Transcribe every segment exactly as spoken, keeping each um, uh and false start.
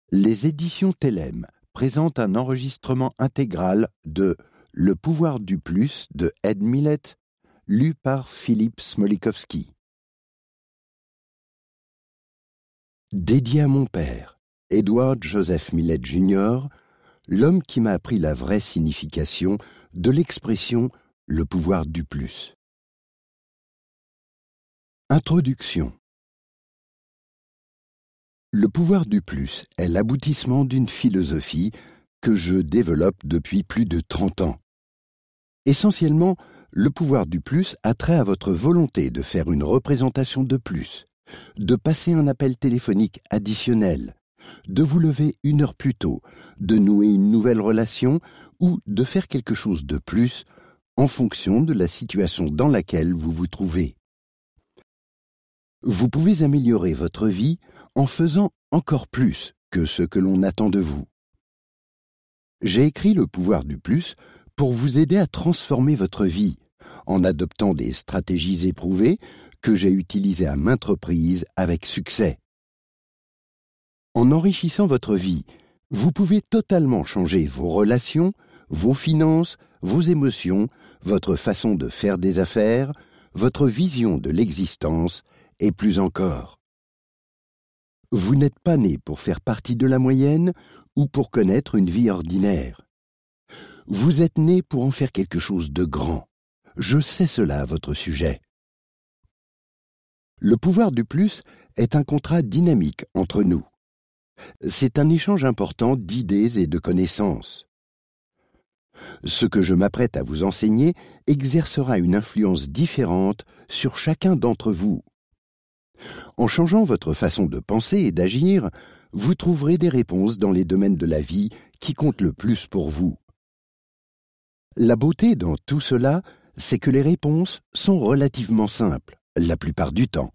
Les éditions Télème présentent un enregistrement intégral de Le pouvoir du plus de Ed Mylett, lu par Philippe Smolikowski. Dédié à mon père, Edward Joseph Mylett junior, l'homme qui m'a appris la vraie signification de l'expression « le pouvoir du plus ». Introduction. Le pouvoir du plus est l'aboutissement d'une philosophie que je développe depuis plus de trente ans. Essentiellement, le pouvoir du plus a trait à votre volonté de faire une représentation de plus, de passer un appel téléphonique additionnel, de vous lever une heure plus tôt, de nouer une nouvelle relation ou de faire quelque chose de plus en fonction de la situation dans laquelle vous vous trouvez. Vous pouvez améliorer votre vie en faisant encore plus que ce que l'on attend de vous. J'ai écrit Le pouvoir du plus pour vous aider à transformer votre vie en adoptant des stratégies éprouvées que j'ai utilisées à maintes reprises avec succès. En enrichissant votre vie, vous pouvez totalement changer vos relations, vos finances, vos émotions, votre façon de faire des affaires, votre vision de l'existence et plus encore. Vous n'êtes pas né pour faire partie de la moyenne ou pour connaître une vie ordinaire. Vous êtes né pour en faire quelque chose de grand. Je sais cela à votre sujet. Le pouvoir du plus est un contrat dynamique entre nous. C'est un échange important d'idées et de connaissances. Ce que je m'apprête à vous enseigner exercera une influence différente sur chacun d'entre vous. En changeant votre façon de penser et d'agir, vous trouverez des réponses dans les domaines de la vie qui comptent le plus pour vous. La beauté dans tout cela, c'est que les réponses sont relativement simples, la plupart du temps.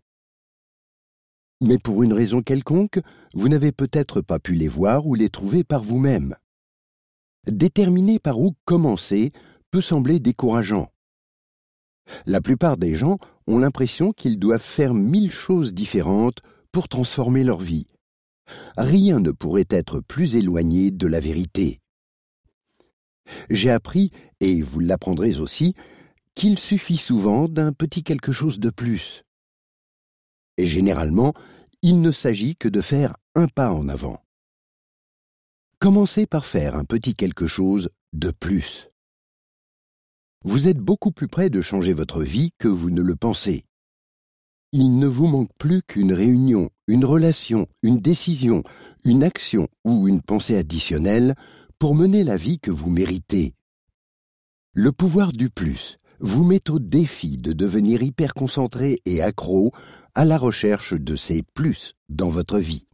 Mais pour une raison quelconque, vous n'avez peut-être pas pu les voir ou les trouver par vous-même. Déterminer par où commencer peut sembler décourageant. La plupart des gens ont l'impression qu'ils doivent faire mille choses différentes pour transformer leur vie. Rien ne pourrait être plus éloigné de la vérité. J'ai appris, et vous l'apprendrez aussi, qu'il suffit souvent d'un petit quelque chose de plus. Et généralement, il ne s'agit que de faire un pas en avant. Commencez par faire un petit quelque chose de plus. Vous êtes beaucoup plus près de changer votre vie que vous ne le pensez. Il ne vous manque plus qu'une réunion, une relation, une décision, une action ou une pensée additionnelle pour mener la vie que vous méritez. Le pouvoir du plus vous met au défi de devenir hyper concentré et accro à la recherche de ces plus dans votre vie.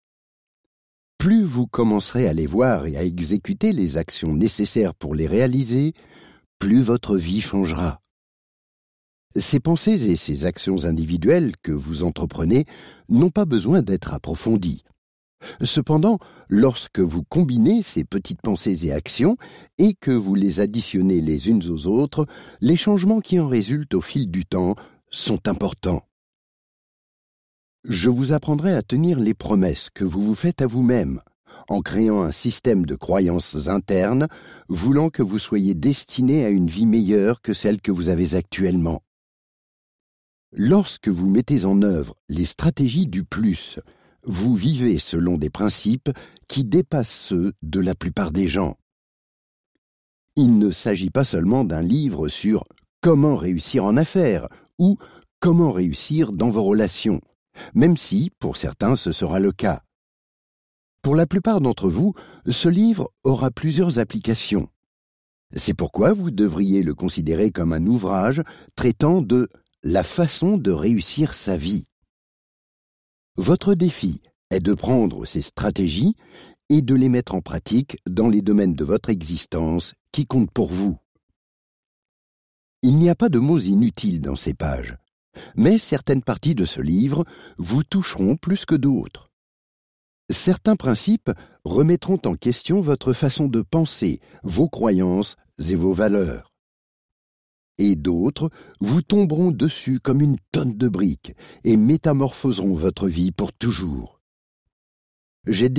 Plus vous commencerez à les voir et à exécuter les actions nécessaires pour les réaliser, plus votre vie changera. Ces pensées et ces actions individuelles que vous entreprenez n'ont pas besoin d'être approfondies. Cependant, lorsque vous combinez ces petites pensées et actions et que vous les additionnez les unes aux autres, les changements qui en résultent au fil du temps sont importants. Je vous apprendrai à tenir les promesses que vous vous faites à vous-même, en créant un système de croyances internes voulant que vous soyez destiné à une vie meilleure que celle que vous avez actuellement. Lorsque vous mettez en œuvre les stratégies du plus, vous vivez selon des principes qui dépassent ceux de la plupart des gens. Il ne s'agit pas seulement d'un livre sur comment réussir en affaires ou comment réussir dans vos relations, même si, pour certains, ce sera le cas. Pour la plupart d'entre vous, ce livre aura plusieurs applications. C'est pourquoi vous devriez le considérer comme un ouvrage traitant de la façon de réussir sa vie. Votre défi est de prendre ces stratégies et de les mettre en pratique dans les domaines de votre existence qui comptent pour vous. Il n'y a pas de mots inutiles dans ces pages, mais certaines parties de ce livre vous toucheront plus que d'autres. Certains principes remettront en question votre façon de penser, vos croyances et vos valeurs. Et d'autres vous tomberont dessus comme une tonne de briques et métamorphoseront votre vie pour toujours. J'ai